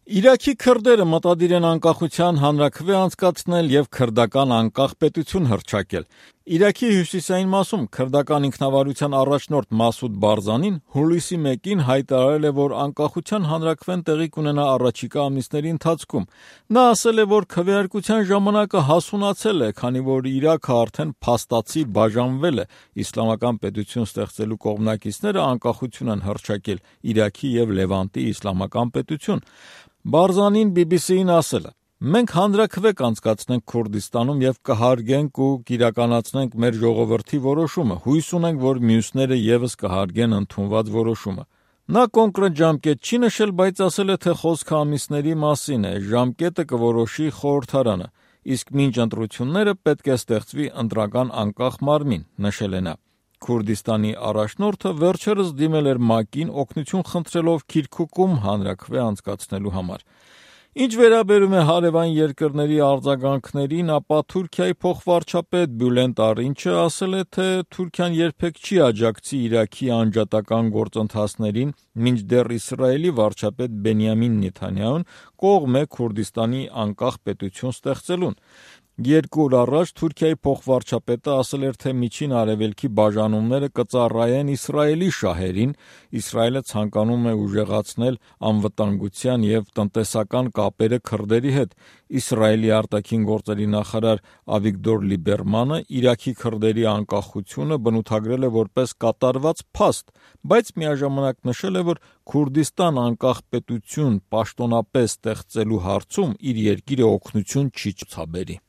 Իրաքի քրդերը մտադիր են անկախության հանրաքվե անցկացնել և քրդական անկախ պետություն հռչակել։ Իրաքի հյուսիսային մասում քրդական ինքնավարության առաջնորդ Մասուդ Բարզանին հուլիսի 1-ին հայտարարել է, որ անկախության հանրաքվեն տեղի կունենա առաջիկա ամիսների ընթացքում։ Նա ասել է, որ քվեարկության ժամանակը հասունացել է, քանի որ Իրաքը արդեն փաստացի բաժանվել է։ Իսլամական պետություն ստեղծելու կողմնակիցները անկախություն են հռչակել Իրաքի և Լևանտի իսլամական պետություն։ Բարզանին BBC-ին ասել է. «Մենք հանրաքվե կանցկացնենք Քուրդիստանում և կհարգենք ու կիրականացնենք մեր ժողովրդի որոշումը։ Հույս ունենք, որ մյուսները ևս կհարգեն ընդունված որոշումը»։ Նա կոնկրետ ժամկետ չի նշել, բայց ասել է, թե խոսքը ամիսների մասին է, ժամկետը կորոշի խորհրդարանը, իսկ մինչ ընտրությունները պետք է ստեղծվի ընտրական անկախ մարմին, նշել է նա։ Քուրդիստանի առաջնորդը վերջերս դիմել էր ՄԱԿ-ին օգնություն խնդրելով Քիրքուկում հանրաքվե անցկացնելու համար։ Ինչ վերաբերում է հարևան երկրների արձագանքներին, ապա Թուրքիայի փոխվարչապետ Բյուլենտ Արինչը ասել է, թե Թուրքիան երբեք չի աջակցի Իրաքի անջատական գործընթացներին, մինչդեռ Իսրայելի վարչապետ Բենյամին Նեթանյահուն կողմ է Քուրդիստանի անկախ պետություն ստեղծելուն։ 2 օր առաջ Թուրքիայի փոխվարչապետը ասել էր, թե Միջին Արևելքի բաժանումները կծառայեն Իսրայելի շահերին։ Իսրայելը ցանկանում է ուժեղացնել անվտանգության և տնտեսական կապերը քրդերի հետ։ Իսրայելի արտաքին գործերի նախարար Ավիգդոր Լիբերմանը Իրաքի քրդերի անկախությունը բնութագրել է որպես կատարված փաստ, բայց միաժամանակ նշել է, որ Քուրդիստան անկախ պետություն պաշտոնապես ստեղծելու հարցում իր երկիրը օգնություն չի ցուցաբերի։